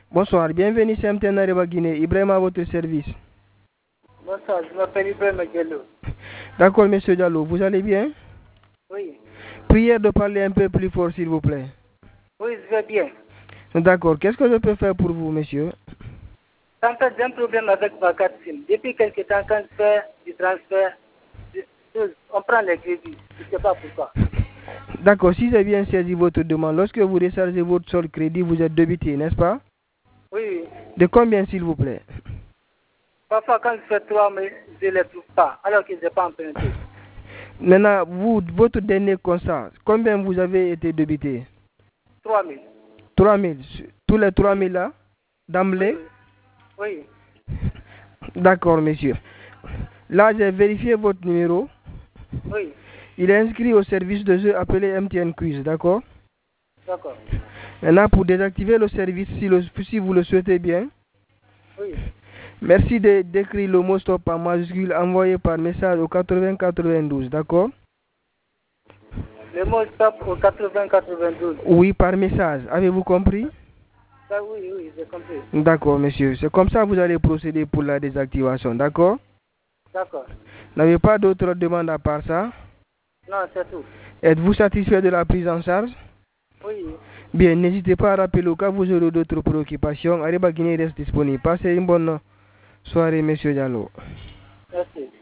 Bonsoir, bienvenue chez MTN Areba Guinée. Ibrahim à votre service. Bonsoir, je m'appelle Ibrahim Diallo. D'accord, monsieur Diallo, vous allez bien? Oui. Prière de parler un peu plus fort, s'il vous plaît. Oui, je vais bien. D'accord, qu'est-ce que je peux faire pour vous, monsieur? En fait, j'ai un problème avec ma carte SIM. Depuis quelques temps, quand je fais du transfert, on prend les crédits. Je ne sais pas pourquoi. D'accord, si j'ai bien saisi votre demande, lorsque vous rechargez votre solde crédit, vous êtes débité, n'est-ce pas? Oui. De combien, s'il vous plaît? Parfois, quand je fais 3 000, je ne les trouve pas, alors que je n'ai pas emprunté. Maintenant, votre dernier constat, combien vous avez été débité? 3 000. 3 000. Tous les 3 000 là, d'emblée? Oui. D'accord, monsieur. Là, j'ai vérifié votre numéro. Oui. Il est inscrit au service de jeu appelé MTN Quiz, d'accord? D'accord. Maintenant, pour désactiver le service, si vous le souhaitez bien, oui. Merci d'écrire le mot stop en majuscule envoyé par message au 8092, d'accord? Le mot stop au 8092. Oui, par message. Avez-vous compris? Oui, j'ai compris. D'accord, monsieur. C'est comme ça que vous allez procéder pour la désactivation, d'accord? D'accord. N'avez pas d'autres demandes à part ça? Non, c'est tout. Êtes-vous satisfait de la prise en charge? Oui. Bien, n'hésitez pas à rappeler au cas où vous aurez d'autres préoccupations. Areba Guinée reste disponible. Passez une bonne soirée, monsieur Diallo. Merci.